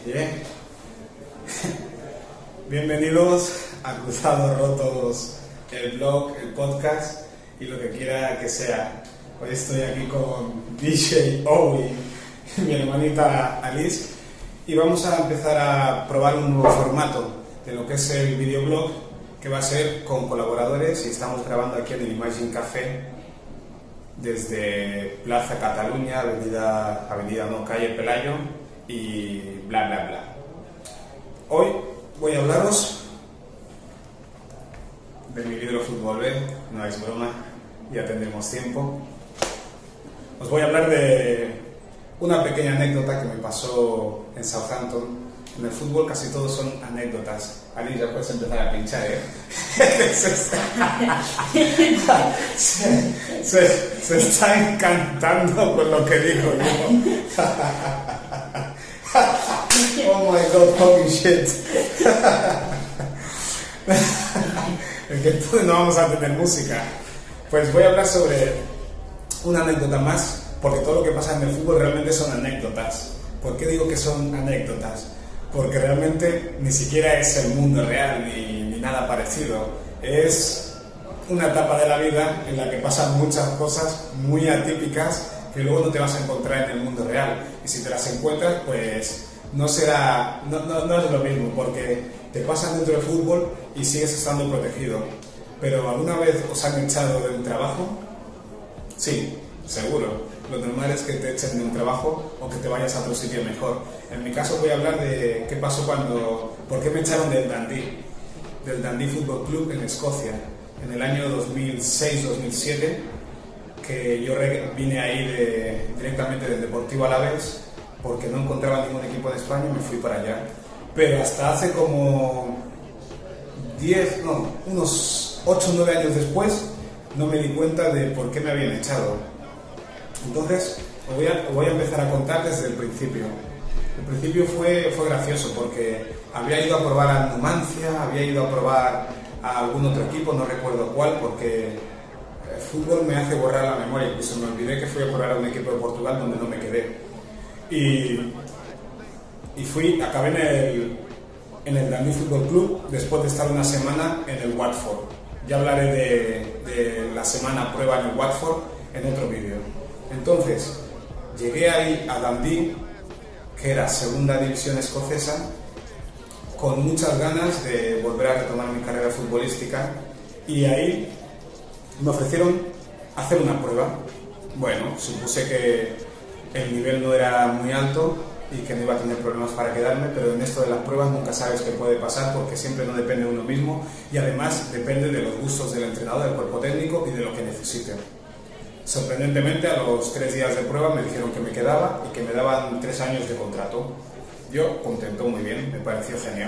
Bien. Bienvenidos a Cruzados Rotos, el blog, el podcast y lo que quiera que sea. Hoy estoy aquí con DJ Owi, mi hermanita Alice, y vamos a empezar a probar un nuevo formato de lo que es el videoblog, que va a ser con colaboradores, y estamos grabando aquí en el Imagine Café desde Plaza Cataluña, calle Pelayo y bla bla bla. Hoy voy a hablaros de mi libro Fútbol B, no es broma, ya tendremos tiempo. Os voy a hablar de una pequeña anécdota que me pasó en Southampton. En el fútbol casi todos son anécdotas. Ali, ya puedes empezar a pinchar, ¿eh? se está encantando con lo que digo yo. Oh my god, holy shit. Es que no vamos a tener música. Pues voy a hablar sobre una anécdota más, porque todo lo que pasa en el fútbol realmente son anécdotas. ¿Por qué digo que son anécdotas? Porque realmente ni siquiera es el mundo real ni nada parecido. Es una etapa de la vida en la que pasan muchas cosas muy atípicas que luego no te vas a encontrar en el mundo real. Y si te las encuentras, pues no es lo mismo, porque te pasan dentro del fútbol y sigues estando protegido. Pero ¿alguna vez os han echado de un trabajo? Sí, seguro. Lo normal es que te echen de un trabajo o que te vayas a otro sitio mejor. En mi caso voy a hablar de qué pasó por qué me echaron del Dundee Football Club en Escocia, en el año 2006-2007, que yo vine ahí directamente del Deportivo Alavés, porque no encontraba ningún equipo en España y me fui para allá. Pero hasta hace como unos 8 o 9 años después, no me di cuenta de por qué me habían echado. Entonces, os voy a empezar a contar desde el principio. El principio fue gracioso, porque había ido a probar a Numancia, había ido a probar a algún otro equipo, no recuerdo cuál, porque el fútbol me hace borrar la memoria. Incluso me olvidé que fui a probar a un equipo de Portugal donde no me quedé. Y acabé en el Dundee Football Club después de estar una semana en el Watford. Ya hablaré de la semana prueba en el Watford en otro vídeo. Entonces, llegué ahí a Dundee, que era segunda división escocesa, con muchas ganas de volver a retomar mi carrera futbolística, y ahí me ofrecieron hacer una prueba. Bueno, supuse que el nivel no era muy alto y que no iba a tener problemas para quedarme, pero en esto de las pruebas nunca sabes qué puede pasar, porque siempre no depende de uno mismo, y además depende de los gustos del entrenador, del cuerpo técnico y de lo que necesiten. Sorprendentemente, a los 3 días de prueba me dijeron que me quedaba y que me daban 3 años de contrato. Yo contento, muy bien, me pareció genial.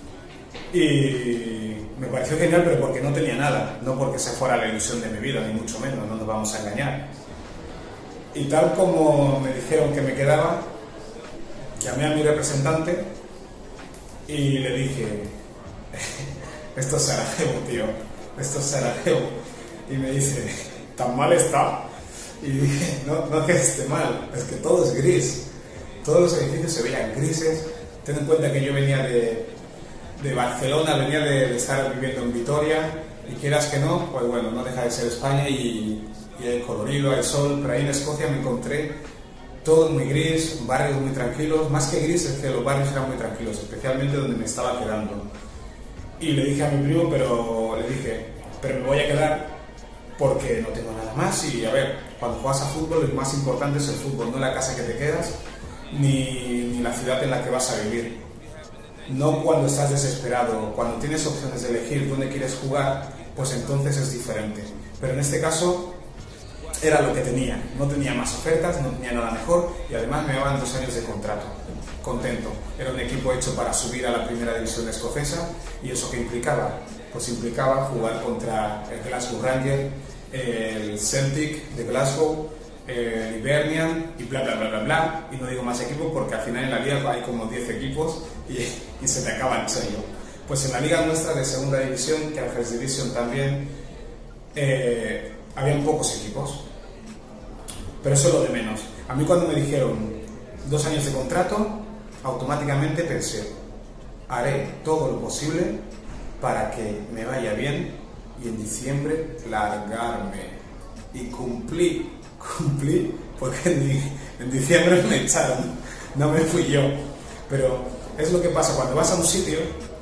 Y me pareció genial, pero porque no tenía nada, no porque se fuera la ilusión de mi vida, ni mucho menos, no nos vamos a engañar. Y tal como me dijeron que me quedaba, llamé a mi representante y le dije: esto es Sarajevo, tío, esto es Sarajevo. Y me dice: ¿tan mal está? Y dije: no es que esté mal, es que todo es gris. Todos los edificios se veían grises. Ten en cuenta que yo venía de Barcelona, venía de estar viviendo en Vitoria, y quieras que no, pues bueno, no deja de ser España y hay colorido, hay sol, pero ahí en Escocia me encontré todo muy gris, barrios muy tranquilos. Más que gris, es que los barrios eran muy tranquilos, especialmente donde me estaba quedando. Y le dije a mi primo, pero me voy a quedar porque no tengo nada más. Y a ver, cuando juegas a fútbol, lo más importante es el fútbol, no la casa que te quedas, ni la ciudad en la que vas a vivir. No cuando estás desesperado. Cuando tienes opciones de elegir dónde quieres jugar, pues entonces es diferente. Pero en este caso era lo que tenía. No tenía más ofertas, no tenía nada mejor, y además me daban 2 años de contrato. Contento. Era un equipo hecho para subir a la primera división escocesa. ¿Y eso qué implicaba? Pues implicaba jugar contra el Glasgow Rangers, el Celtic de Glasgow, el Hibernian y bla bla bla bla bla. Y no digo más equipos porque al final en la liga hay como 10 equipos y se te acaba el sello. Pues en la liga nuestra de segunda división, que era First Division también, habían pocos equipos. Pero eso es lo de menos. A mí cuando me dijeron 2 años de contrato, automáticamente pensé, haré todo lo posible para que me vaya bien y en diciembre largarme. Y cumplí, porque en diciembre me echaron, no me fui yo. Pero es lo que pasa cuando vas a un sitio.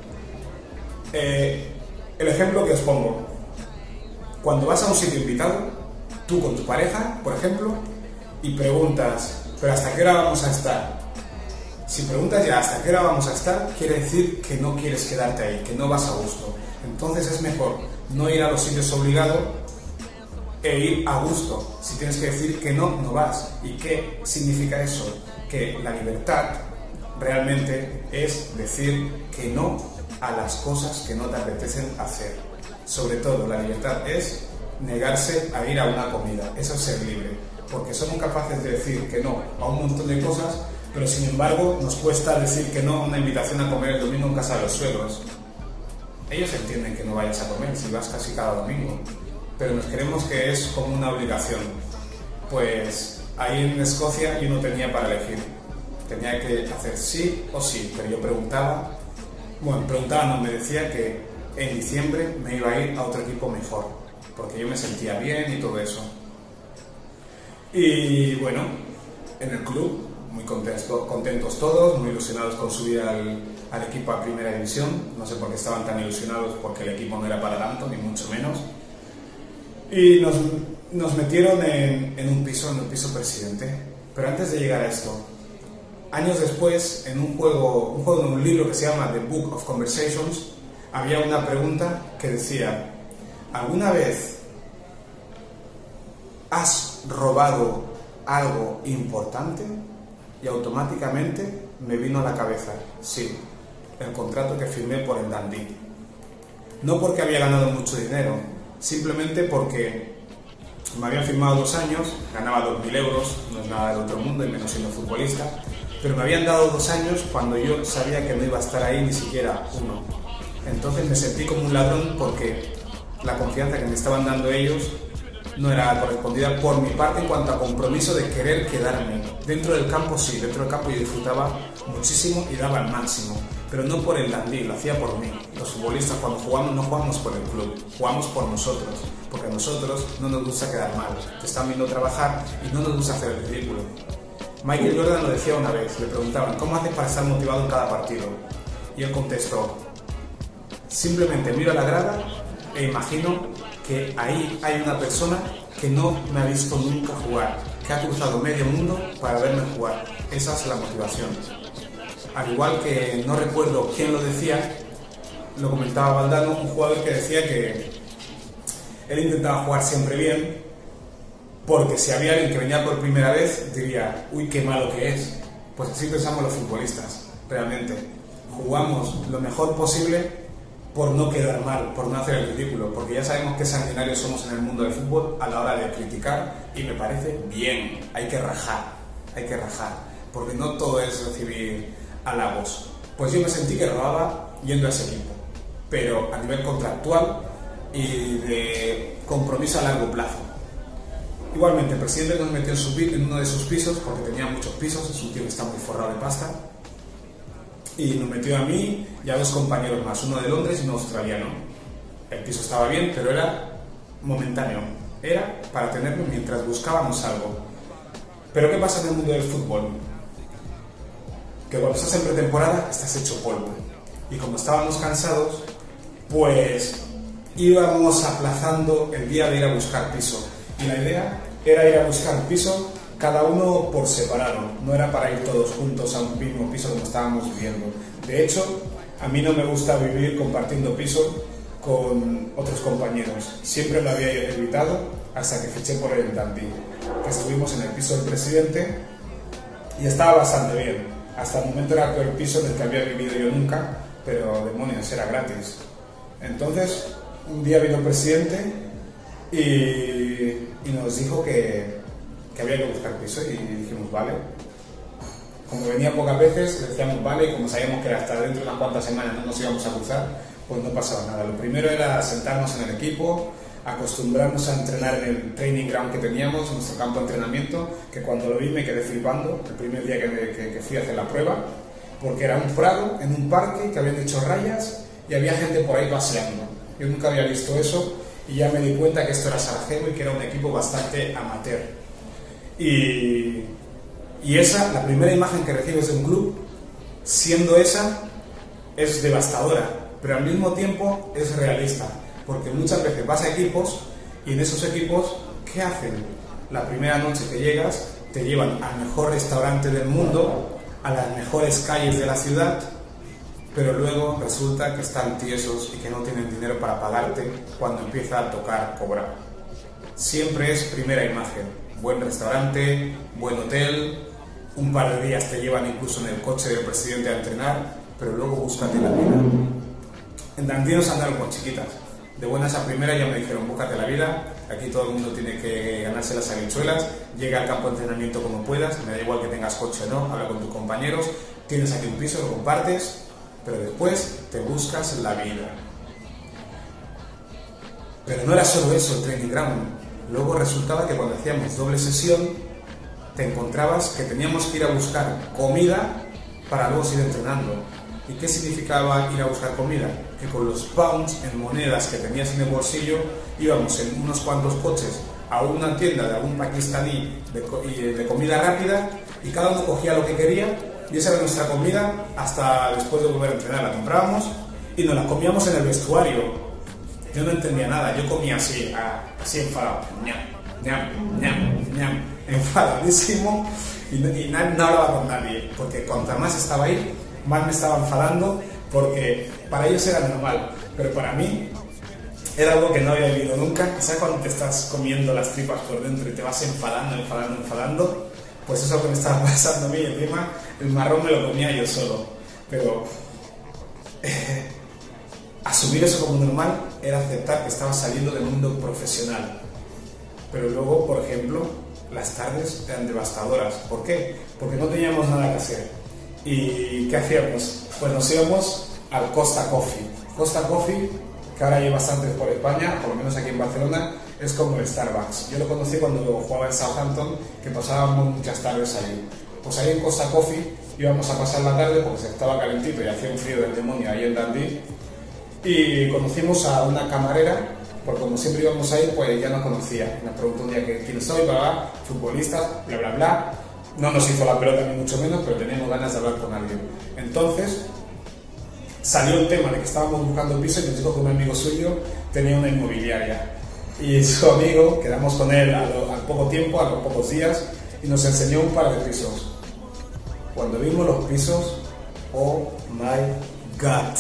El ejemplo que os pongo, cuando vas a un sitio invitado, tú con tu pareja, por ejemplo, y preguntas, ¿pero hasta qué hora vamos a estar? Si preguntas ya hasta qué hora vamos a estar, quiere decir que no quieres quedarte ahí, que no vas a gusto. Entonces es mejor no ir a los sitios obligado e ir a gusto. Si tienes que decir que no, no vas. ¿Y qué significa eso? Que la libertad realmente es decir que no a las cosas que no te apetecen hacer. Sobre todo, la libertad es negarse a ir a una comida. Eso es ser libre. Porque somos capaces de decir que no a un montón de cosas, pero sin embargo nos cuesta decir que no a una invitación a comer el domingo en casa de los suegros. Ellos entienden que no vayas a comer si vas casi cada domingo, pero nos creemos que es como una obligación. Pues ahí en Escocia yo no tenía para elegir, tenía que hacer sí o sí, pero yo preguntaba, no, me decía que en diciembre me iba a ir a otro equipo mejor, porque yo me sentía bien y todo eso. Y bueno, en el club, muy contentos todos, muy ilusionados con subir al equipo a primera división. No sé por qué estaban tan ilusionados, porque el equipo no era para tanto, ni mucho menos. Y nos metieron en un piso presidente. Pero antes de llegar a esto, años después, en un libro que se llama The Book of Conversations, había una pregunta que decía, ¿alguna vez has robado algo importante? Y automáticamente me vino a la cabeza, sí, el contrato que firmé por el Dundee. No porque había ganado mucho dinero, simplemente porque me habían firmado 2 años, ganaba 2.000 euros, no es nada del otro mundo, y menos siendo futbolista, pero me habían dado 2 años cuando yo sabía que no iba a estar ahí ni siquiera uno. Entonces me sentí como un ladrón porque la confianza que me estaban dando ellos no era correspondida por mi parte en cuanto a compromiso de querer quedarme. Dentro del campo sí, dentro del campo yo disfrutaba muchísimo y daba el máximo, pero no por el Dundee, lo hacía por mí. Los futbolistas cuando jugamos no jugamos por el club, jugamos por nosotros, porque a nosotros no nos gusta quedar mal, te están viendo trabajar y no nos gusta hacer el ridículo. Michael Jordan lo decía una vez, le preguntaban, ¿cómo haces para estar motivado en cada partido? Y él contestó, simplemente miro a la grada e imagino que ahí hay una persona que no me ha visto nunca jugar, que ha cruzado medio mundo para verme jugar. Esa es la motivación. Al igual que no recuerdo quién lo decía, lo comentaba Valdano, un jugador que decía que él intentaba jugar siempre bien, porque si había alguien que venía por primera vez, diría, uy, qué malo que es. Pues así pensamos los futbolistas, realmente. Jugamos lo mejor posible por no quedar mal, por no hacer el ridículo, porque ya sabemos qué sanguinarios somos en el mundo del fútbol a la hora de criticar, y me parece bien, hay que rajar, porque no todo es recibir halagos. Pues yo me sentí que robaba yendo a ese equipo, pero a nivel contractual y de compromiso a largo plazo. Igualmente, el presidente nos metió en uno de sus pisos, porque tenía muchos pisos, es un tío que está muy forrado de pasta, y nos metió a mí y a 2 compañeros más, uno de Londres y uno australiano. El piso estaba bien, pero era momentáneo, era para tenerlo mientras buscábamos algo. Pero ¿qué pasa en el mundo del fútbol? Que cuando estás en pretemporada estás hecho polvo, y como estábamos cansados, pues íbamos aplazando el día de ir a buscar piso, y la idea era ir a buscar piso cada uno por separado, no era para ir todos juntos a un mismo piso como estábamos viviendo. De hecho, a mí no me gusta vivir compartiendo piso con otros compañeros. Siempre lo había evitado hasta que fiché por el Dundee, que estuvimos en el piso del presidente y estaba bastante bien. Hasta el momento era el peor piso del que había vivido yo nunca, pero demonios, era gratis. Entonces, un día vino el presidente y nos dijo que había que buscar piso, y dijimos vale. Como venía pocas veces, le decíamos vale, y como sabíamos que hasta dentro de unas cuantas semanas no nos íbamos a cruzar, pues no pasaba nada. Lo primero era sentarnos en el equipo, acostumbrarnos a entrenar en el training ground que teníamos, nuestro campo de entrenamiento, que cuando lo vi me quedé flipando el primer día que fui a hacer la prueba, porque era un prado en un parque que habían hecho rayas y había gente por ahí paseando. Yo nunca había visto eso y ya me di cuenta que esto era Sarajevo y que era un equipo bastante amateur. Y esa, la primera imagen que recibes de un club, siendo esa, es devastadora, pero al mismo tiempo es realista, porque muchas veces vas a equipos y en esos equipos, ¿qué hacen? La primera noche que llegas, te llevan al mejor restaurante del mundo, a las mejores calles de la ciudad, pero luego resulta que están tiesos y que no tienen dinero para pagarte cuando empieza a tocar cobrar. Siempre es primera imagen, buen restaurante, buen hotel, un par de días te llevan incluso en el coche del presidente a entrenar, pero luego búscate la vida. En Dundee nos andaron con chiquitas. De buenas a primeras ya me dijeron, búscate la vida, aquí todo el mundo tiene que ganarse las habichuelas, llega al campo de entrenamiento como puedas, me da igual que tengas coche o no, habla con tus compañeros, tienes aquí un piso, lo compartes, pero después te buscas la vida. Pero no era solo eso el training ground. Luego resultaba que cuando hacíamos doble sesión, te encontrabas que teníamos que ir a buscar comida para luego seguir entrenando. ¿Y qué significaba ir a buscar comida? Que con los pounds en monedas que tenías en el bolsillo íbamos en unos cuantos coches a una tienda de algún pakistaní de comida rápida y cada uno cogía lo que quería y esa era nuestra comida hasta después de volver a entrenar. La comprábamos y nos la comíamos en el vestuario. Yo no entendía nada, yo comía así enfadado, ñam, ñam, ñam, ñam, enfadadísimo y no hablaba con nadie, porque cuanto más estaba ahí, más me estaba enfadando, porque para ellos era normal, pero para mí era algo que no había vivido nunca. ¿Sabes cuando te estás comiendo las tripas por dentro y te vas enfadando? Pues eso es lo que me estaba pasando a mí, y encima el marrón me lo comía yo solo. Pero asumir eso como normal era aceptar que estaba saliendo del mundo profesional. Pero luego, por ejemplo, las tardes eran devastadoras. ¿Por qué? Porque no teníamos nada que hacer. ¿Y qué hacíamos? Pues nos íbamos al Costa Coffee. Costa Coffee, que ahora hay bastantes por España, por lo menos aquí en Barcelona, es como el Starbucks. Yo lo conocí cuando jugaba en Southampton, que pasábamos muchas tardes ahí. Pues ahí en Costa Coffee íbamos a pasar la tarde porque se estaba calentito y hacía un frío del demonio ahí en Dundee. Y conocimos a una camarera, porque como siempre íbamos ahí, pues ya nos conocía. Nos preguntó un día quién soy, bla, futbolistas, bla, bla, bla. No nos hizo la pelota ni mucho menos, pero teníamos ganas de hablar con alguien. Entonces salió el tema de que estábamos buscando piso y nos dijo que un amigo suyo tenía una inmobiliaria. Y su amigo, quedamos con él al poco tiempo, a los pocos días, y nos enseñó un par de pisos. Cuando vimos los pisos, oh my God,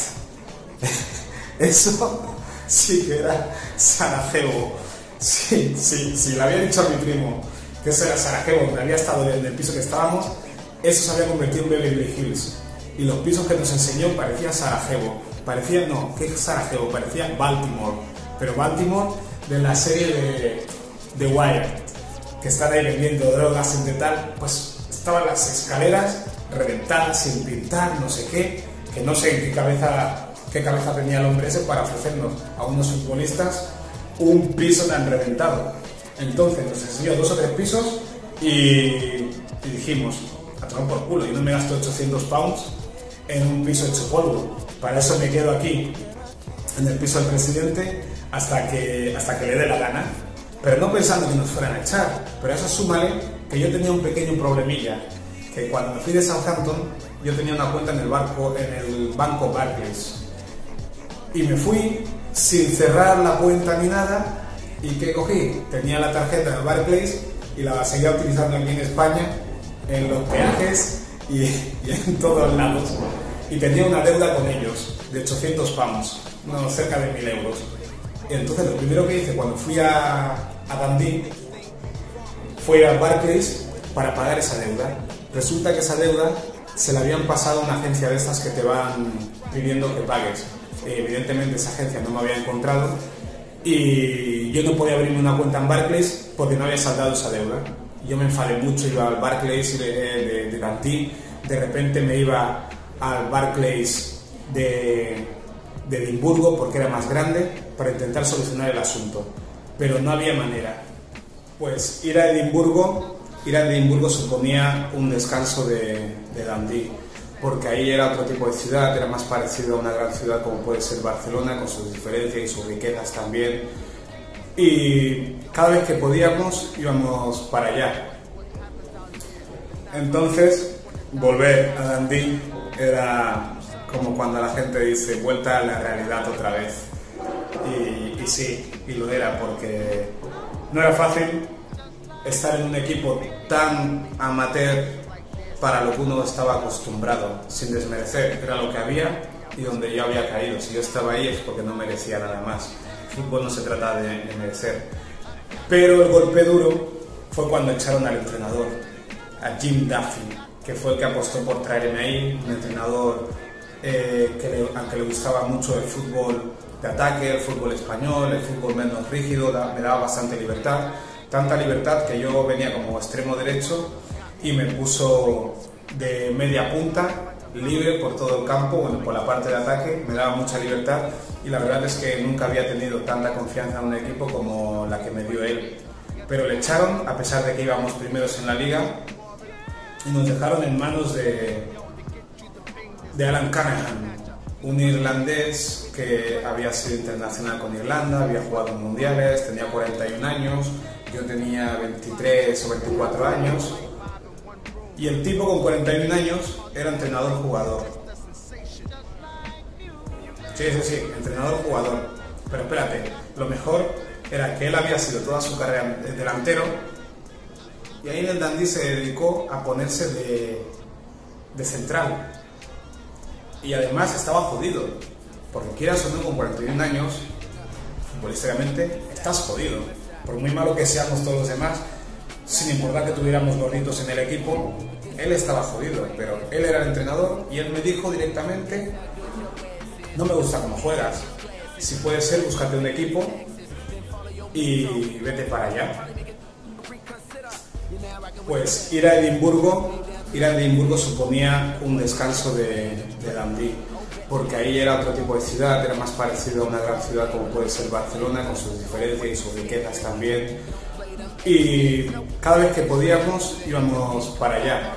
eso sí que era Sarajevo. Sí, le había dicho a mi primo que eso era Sarajevo, donde había estado en el piso que estábamos, eso se había convertido en Beverly Hills. Y los pisos que nos enseñó parecían Sarajevo. ¿Qué Sarajevo? Parecía Baltimore. Pero Baltimore de la serie de Wire, que están ahí vendiendo drogas en tal, pues estaban las escaleras reventadas, sin pintar, no sé qué, que no sé en qué cabeza tenía el hombre ese para ofrecernos a unos futbolistas un piso tan reventado. Entonces nos enseñó 2 o 3 pisos y dijimos, a tomar por culo, yo no me gasto 800 pounds en un piso hecho polvo, para eso me quedo aquí en el piso del presidente hasta que le dé la gana, pero no pensando que nos fueran a echar. Pero a eso súmale que yo tenía un pequeño problemilla, que cuando me fui de Southampton yo tenía una cuenta en el banco Barclays y me fui sin cerrar la cuenta ni nada. ¿Y qué cogí? Tenía la tarjeta de Barclays y la seguía utilizando aquí en España, en los peajes y en todos lados. Y tenía una deuda con ellos de 800 pounds, no, cerca de 1000 euros. Y entonces lo primero que hice cuando fui a Dundee fue ir a Barclays para pagar esa deuda. Resulta que esa deuda se la habían pasado a una agencia de estas que te van pidiendo que pagues. Evidentemente esa agencia no me había encontrado y yo no podía abrirme una cuenta en Barclays porque no había saldado esa deuda. Yo me enfadé mucho, iba al Barclays de Dundee, de repente me iba al Barclays de Edimburgo porque era más grande para intentar solucionar el asunto, pero no había manera. Pues ir a Edimburgo suponía un descanso de Dundee. porque ahí era otro tipo de ciudad, era más parecido a una gran ciudad como puede ser Barcelona, con sus diferencias y sus riquezas también. Y cada vez que podíamos íbamos para allá. Entonces, volver a Dundee era como cuando la gente dice vuelta a la realidad otra vez. Y sí, y lo era, porque no era fácil estar en un equipo tan amateur para lo que uno estaba acostumbrado, sin desmerecer, era lo que había y donde yo había caído. Si yo estaba ahí es porque no merecía nada más. El fútbol no se trata de merecer. Pero el golpe duro fue cuando echaron al entrenador, a Jim Duffy, que fue el que apostó por traerme ahí, un entrenador aunque le gustaba mucho el fútbol de ataque, el fútbol español, el fútbol menos rígido, me daba bastante libertad, tanta libertad que yo venía como extremo derecho y me puso de media punta, libre por todo el campo, bueno, por la parte de ataque, me daba mucha libertad y la verdad es que nunca había tenido tanta confianza en un equipo como la que me dio él. Pero le echaron, a pesar de que íbamos primeros en la liga, y nos dejaron en manos de Alan Cunningham, un irlandés que había sido internacional con Irlanda, había jugado en mundiales, tenía 41 años, yo tenía 23 o 24 años, y el tipo con 41 años era entrenador-jugador. Sí, entrenador-jugador. Pero espérate, lo mejor era que él había sido toda su carrera delantero, y ahí en el Dundee se dedicó a ponerse de central. Y además estaba jodido, porque quieras o no, con 41 años, futbolísticamente, estás jodido. Por muy malo que seamos todos los demás, sin importar que tuviéramos gorritos en el equipo, él estaba jodido, pero él era el entrenador y él me dijo directamente: no me gusta cómo juegas, si puede ser, búscate un equipo y vete para allá. Pues ir a Edimburgo suponía un descanso de Dundee, porque ahí era otro tipo de ciudad, era más parecido a una gran ciudad como puede ser Barcelona, con sus diferencias y sus riquezas también. Y cada vez que podíamos íbamos para allá.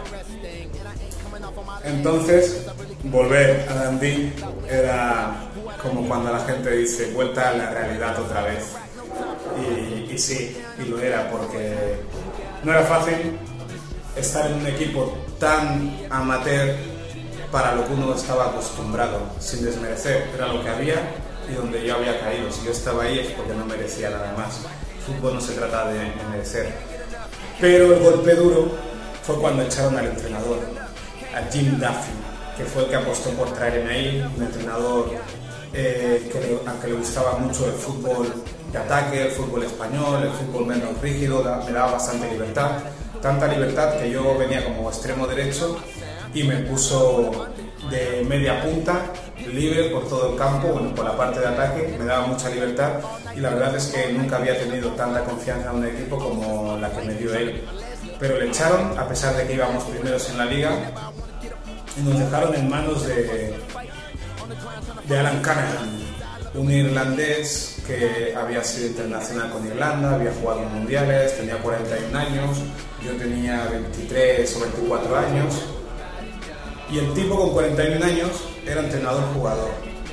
Entonces, volver a Dundee era como cuando la gente dice vuelta a la realidad otra vez. Y sí, y lo era, porque no era fácil estar en un equipo tan amateur para lo que uno estaba acostumbrado, sin desmerecer, era lo que había y donde yo había caído. Si yo estaba ahí es porque no merecía nada más. El fútbol no se trata de merecer. Pero el golpe duro fue cuando echaron al entrenador, a Jim Duffy, que fue el que apostó por traerme ahí, un entrenador aunque le gustaba mucho el fútbol de ataque, el fútbol español, el fútbol menos rígido, me daba bastante libertad, tanta libertad que yo venía como extremo derecho y me puso de media punta, libre por todo el campo, bueno, por la parte de ataque, me daba mucha libertad y la verdad es que nunca había tenido tanta confianza en un equipo como la que me dio él. Pero le echaron, a pesar de que íbamos primeros en la liga, y nos dejaron en manos de Alan Cunningham, un irlandés que había sido internacional con Irlanda, había jugado en mundiales, tenía 41 años, yo tenía 23 o 24 años, y el tipo con 41 años era entrenador-jugador.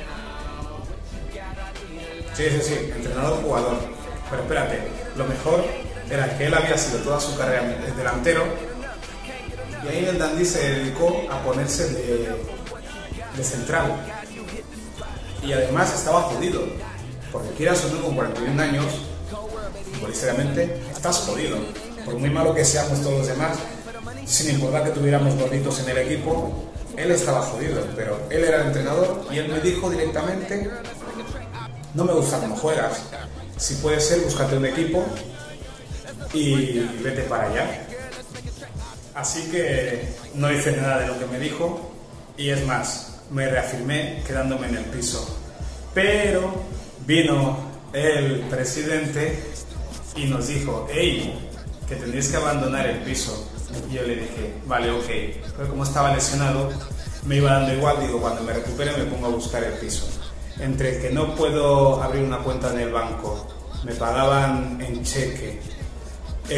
Sí, entrenador-jugador. Pero espérate, lo mejor era que él había sido toda su carrera delantero, y ahí en el Dundee se dedicó a ponerse de central. Y además estaba jodido, porque quieras o no, con 41 años, futbolísticamente, estás jodido. Por muy malo que seamos todos los demás, sin importar que tuviéramos gorritos en el equipo, él estaba jodido, pero él era el entrenador y él me dijo directamente: no me gusta cómo juegas, si puede ser, búscate un equipo y vete para allá. Así que no hice nada de lo que me dijo y es más, me reafirmé quedándome en el piso. Pero vino el presidente y nos dijo: hey, que tendréis que abandonar el piso. Y yo le dije: vale, ok. Pero como estaba lesionado, me iba dando igual. Digo, cuando me recupere me pongo a buscar el piso. Entre que no puedo abrir una cuenta en el banco, me pagaban en cheque,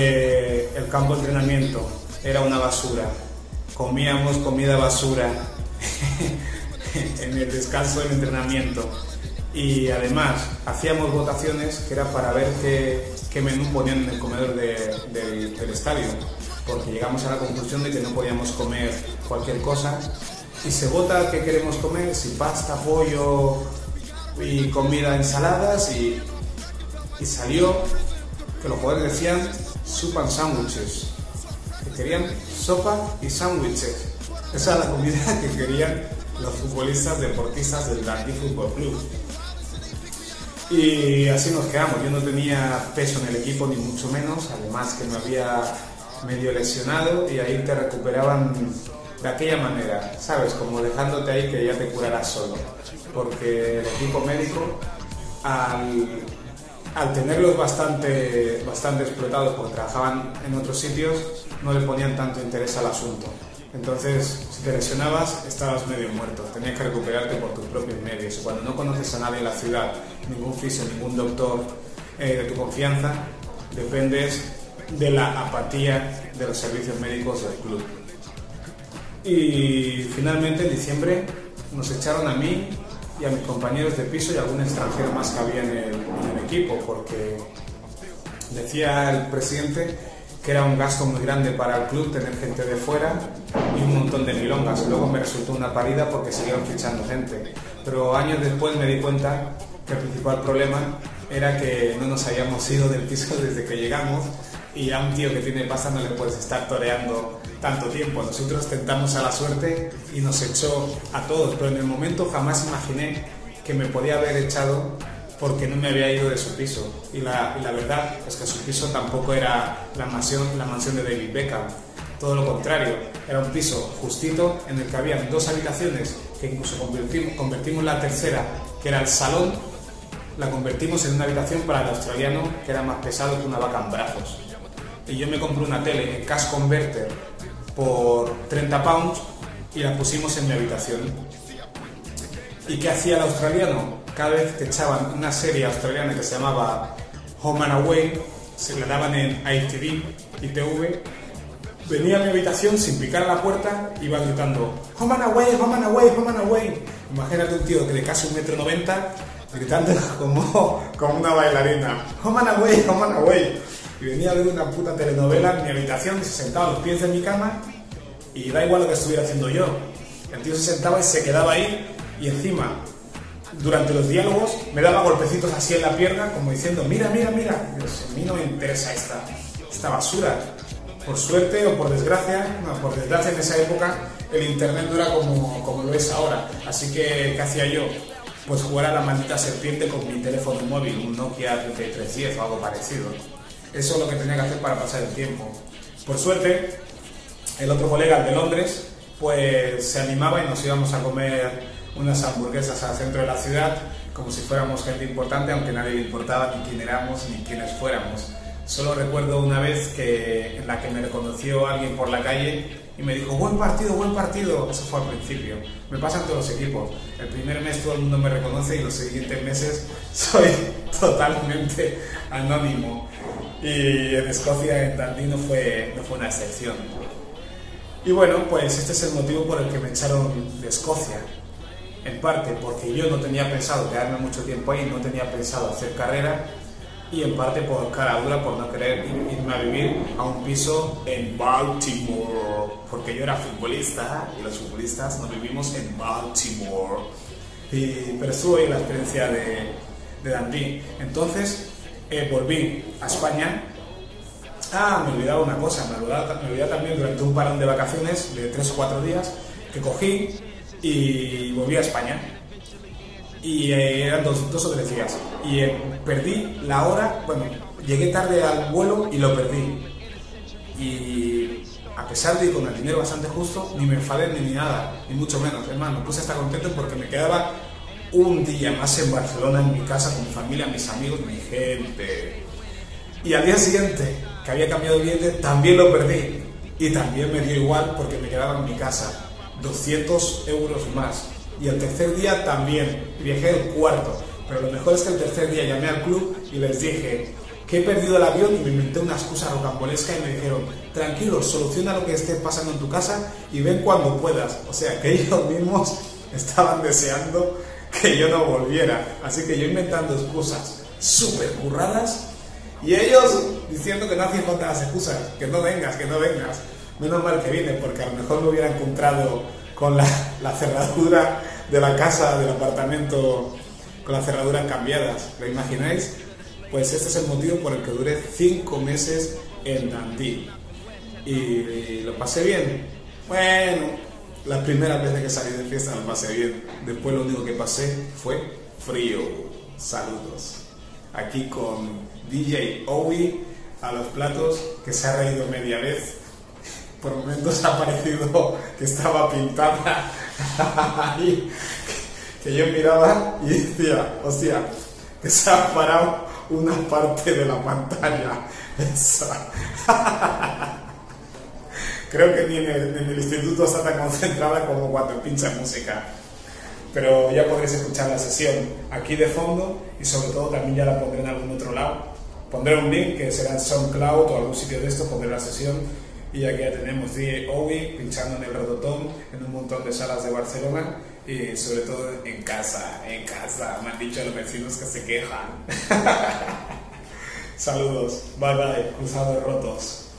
el campo de entrenamiento era una basura, comíamos comida basura, en el descanso del entrenamiento. Y además hacíamos votaciones que era para ver qué menú ponían en el comedor del estadio, porque llegamos a la conclusión de que no podíamos comer cualquier cosa y se vota qué queremos comer, si pasta, pollo y comida, ensaladas, y salió que los jugadores decían soup and sandwiches, que querían sopa y sándwiches. Esa es la comida que querían los futbolistas deportistas del Dundee Football Club. Y así nos quedamos. Yo no tenía peso en el equipo, ni mucho menos, además que me había medio lesionado, y ahí te recuperaban de aquella manera, ¿sabes? Como dejándote ahí que ya te curarás solo, porque el equipo médico, al tenerlos bastante explotados porque trabajaban en otros sitios, no le ponían tanto interés al asunto. Entonces, si te lesionabas, estabas medio muerto, tenías que recuperarte por tus propios medios. Y cuando no conoces a nadie en la ciudad, ningún fisio, ningún doctor de tu confianza, dependes de la apatía de los servicios médicos del club. Y finalmente, en diciembre, nos echaron a mí y a mis compañeros de piso y a algún extranjero más que había en el equipo, porque decía el presidente que era un gasto muy grande para el club tener gente de fuera y un montón de milongas. Luego me resultó una parida porque siguieron fichando gente, pero años después me di cuenta que el principal problema era que no nos habíamos ido del piso desde que llegamos, y a un tío que tiene pasta no le puedes estar toreando tanto tiempo. Nosotros tentamos a la suerte y nos echó a todos, pero en el momento jamás imaginé que me podía haber echado porque no me había ido de su piso. Y la verdad es que su piso tampoco era la mansión de David Beckham, todo lo contrario, era un piso justito en el que había 2 habitaciones, que incluso convertimos la tercera, que era el salón, la convertimos en una habitación para el australiano, que era más pesado que una vaca en brazos. Y yo me compré una tele en Cash Converter por 30 pounds y la pusimos en mi habitación. ¿Y qué hacía el australiano? Cada vez que echaban una serie australiana que se llamaba Home and Away, se la daban en ITV, venía a mi habitación sin picar a la puerta, iba gritando Home and Away, Home and Away, Home and Away. Imagínate un tío que de casi 1,90 m gritando como una bailarina, Home and Away, Home and Away. Y venía a ver una puta telenovela en mi habitación y se sentaba a los pies de mi cama, y da igual lo que estuviera haciendo yo. El tío se sentaba y se quedaba ahí, y encima, durante los diálogos, me daba golpecitos así en la pierna, como diciendo, mira, mira, mira. Dios, a mí no me interesa esta basura. Por suerte o por desgracia, en esa época el internet no era como lo es ahora. Así que, ¿qué hacía yo? Pues jugar a la maldita serpiente con mi teléfono móvil, un Nokia 3310 o algo parecido. Eso es lo que tenía que hacer para pasar el tiempo. Por suerte, el otro colega, el de Londres, pues se animaba y nos íbamos a comer unas hamburguesas al centro de la ciudad, como si fuéramos gente importante, aunque a nadie le importaba ni quién éramos ni quiénes fuéramos. Solo recuerdo una vez en la que me reconoció alguien por la calle y me dijo, buen partido, buen partido. Eso fue al principio. Me pasan todos los equipos. El primer mes todo el mundo me reconoce y los siguientes meses soy totalmente anónimo. Y en Escocia, en Dundee, no fue una excepción. Y bueno, pues este es el motivo por el que me echaron de Escocia. En parte porque yo no tenía pensado quedarme mucho tiempo ahí, no tenía pensado hacer carrera, y en parte por cara dura, por no querer irme a vivir a un piso en Baltimore, porque yo era futbolista y los futbolistas no vivimos en Baltimore. Pero estuvo ahí la experiencia de Dundee. Entonces volví a España. Me olvidaba una cosa, me olvidaba también durante un parón de vacaciones de 3 o 4 días que cogí y volví a España. Y eran 2 o 3 días. Y perdí la hora, bueno, llegué tarde al vuelo y lo perdí. Y a pesar de ir con el dinero bastante justo, ni me enfadé ni nada, ni mucho menos. Es más, me puse hasta contento porque me quedaba un día más en Barcelona, en mi casa, con mi familia, mis amigos, mi gente. Y al día siguiente, que había cambiado de billete, también lo perdí. Y también me dio igual porque me quedaba en mi casa. 200 euros más. Y el tercer día también, viajé el cuarto. Pero lo mejor es que el tercer día llamé al club y les dije que he perdido el avión y me inventé una excusa rocambolesca y me dijeron, tranquilo, soluciona lo que esté pasando en tu casa y ven cuando puedas. O sea, que ellos mismos estaban deseando que yo no volviera. Así que yo inventando excusas súper curradas y ellos diciendo que no hacían falta las excusas, que no vengas, que no vengas. Menos mal que vine, porque a lo mejor me hubiera encontrado con la cerradura de la casa, del apartamento, con las cerraduras cambiadas. ¿Lo imagináis? Pues este es el motivo por el que duré 5 meses en Dundee. Y lo pasé bien. Bueno, las primeras veces que salí de fiesta lo pasé bien. Después lo único que pasé fue frío. Saludos. Aquí con DJ Owie a los platos, que se ha reído media vez. Por momentos ha parecido que estaba pintada ahí, que yo miraba y decía, hostia, que se ha parado una parte de la pantalla. Esa. Creo que ni en el instituto está tan concentrada como cuando pincha música. Pero ya podréis escuchar la sesión aquí de fondo y sobre todo también ya la pondré en algún otro lado. Pondré un link que será en SoundCloud o algún sitio de esto, pondré la sesión. Y aquí ya tenemos DJ Owie pinchando en el Rodotón, en un montón de salas de Barcelona y sobre todo en casa, me han dicho los vecinos que se quejan. Saludos, bye bye, cruzados rotos.